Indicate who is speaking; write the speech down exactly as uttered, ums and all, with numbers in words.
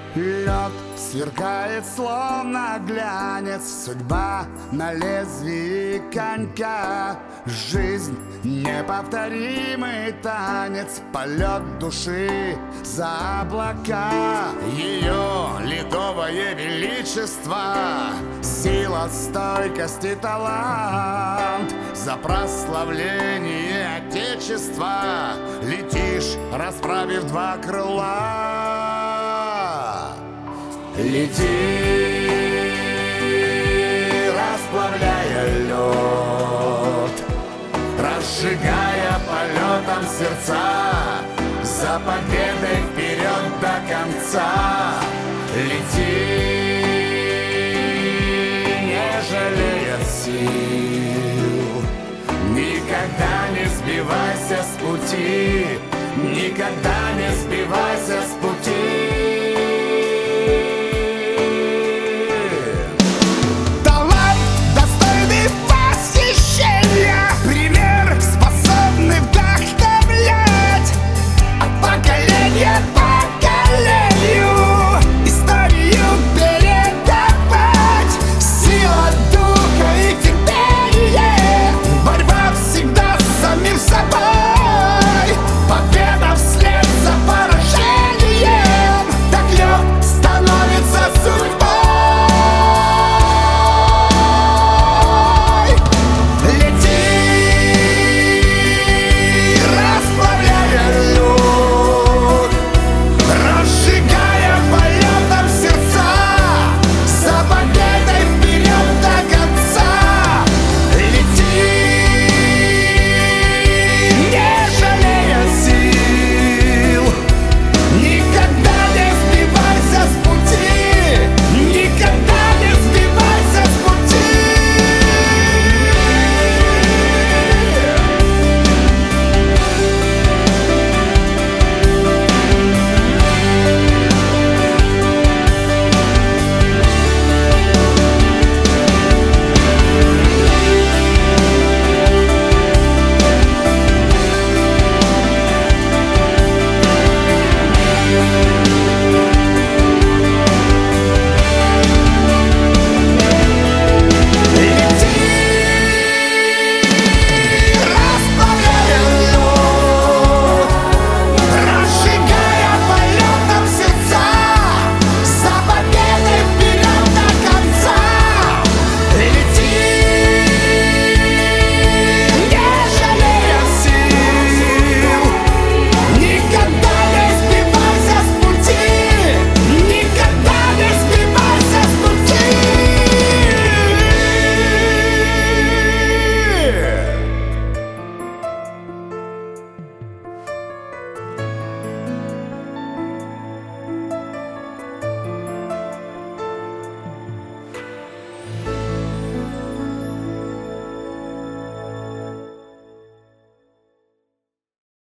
Speaker 1: Лед сверкает, словно глянец. Судьба на лезвии конька. Жизнь — неповторимый танец. Полет души за облака. Ее ледовое величество, сила, стойкость и талант. За прославление Отечества летишь, расправив два крыла. Лети, расплавляя лед, разжигая полетом сердца. За победой вперед до конца. Лети, не жалея сил. Никогда не сбивайся с пути, никогда не сбивайся с пути.